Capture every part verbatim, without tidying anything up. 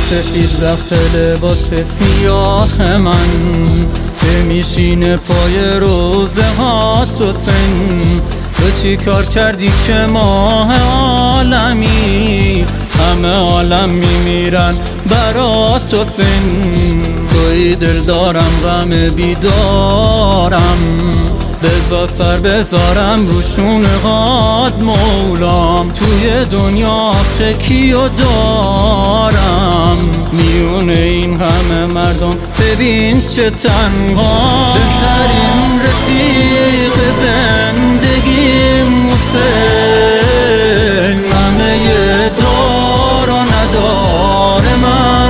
سفید رفته لباس سیاه من که میشینه پای روزه هات حسین. تو چی کار کردی که ماه عالمی همه عالم میمیرن برات حسین؟ توی دل دارم غم بیدارم، بذار سر بذارم رو شونه هات مولام. توی دنیا آخه کیو دارم میونه این همه مردم؟ ببین چه تنها. بهترین رفیق زندگیم حسین، همه دار و ندار من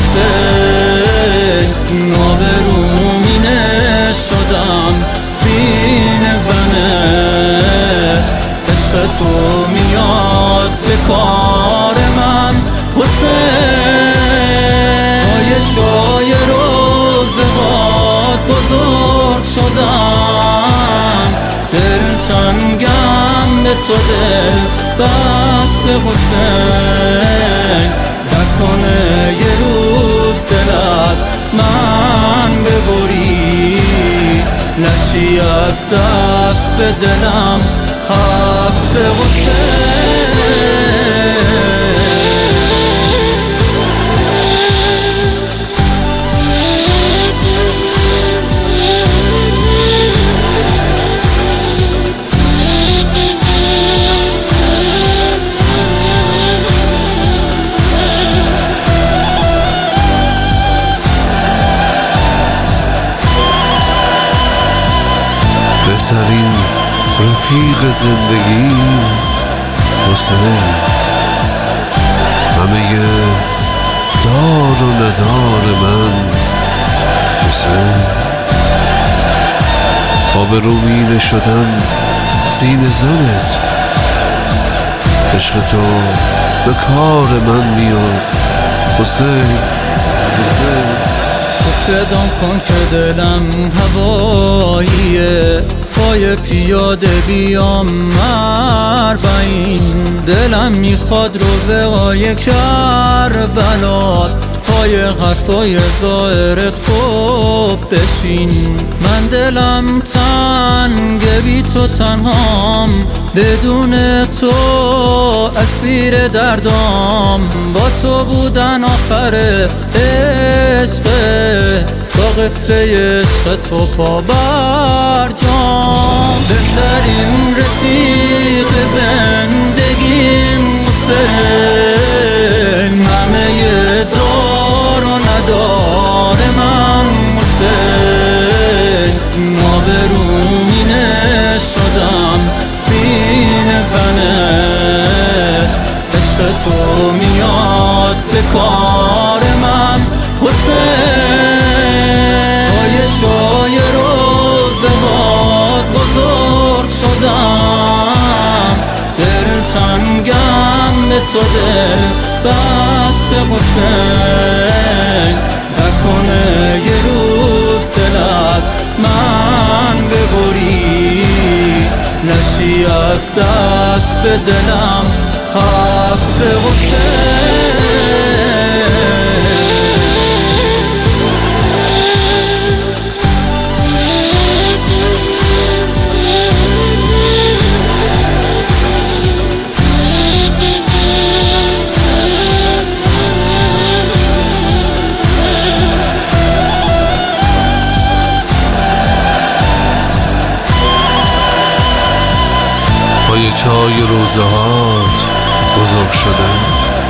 حسین. نابرومینه شدم سینه زنه، عشق تو میاد به کار من حسین. پای چای روزگار بزرگ شدم، دل تنگم به تو دل بست حسین. نکنه یه روز دل از من ببری، نشی از دست دلم خسته حسین. بهترین رفیق زندگیم حسین، همه دار و ندار من حسین. آبرومینه شدن سینه زنت، عشق تو به کار من میاد حسین. حسین صدام کن که دلم هواییه، پای پیاده بیام اربعین. دلم میخواد روزه های کربلات، پای حرفای ظاهرت خوب بشین. من دلم تنگه بی تو تنهام، بدون تو اسیر دردام. با تو بودن آخر عشقه، با قصه عشق تو پا برجام. بهترین رفیق زندگیم حسین، همه دار و ندار من حسین. نابرومینه شدم سینه زنه، عشق تو میاد به کار من حسین. پای چای روزگار بزرگ شدم، دل تنگم به تو دل بست حسین. نکنه یه روز دل از من ببری، نشی از دست دلم خسته حسین. پای چای روزه هات بزرگ شدم،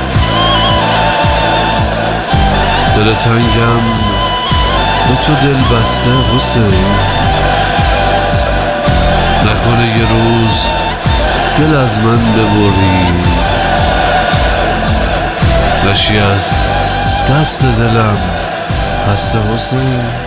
دل تنگم به تو دل بسته حسین. نکنه یه روز دل از من ببری، نشی از دست دلم خسته حسین.